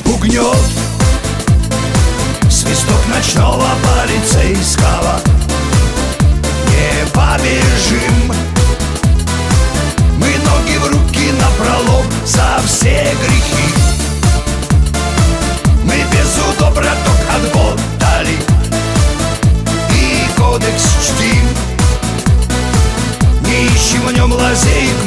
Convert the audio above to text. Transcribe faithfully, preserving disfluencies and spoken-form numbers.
пугнет свисток ночного полицейского. Не побежим мы ноги в руки напролом за все грехи. Мы без УДО, браток, отботали и кодекс чтим. Не ищем в нем лазеек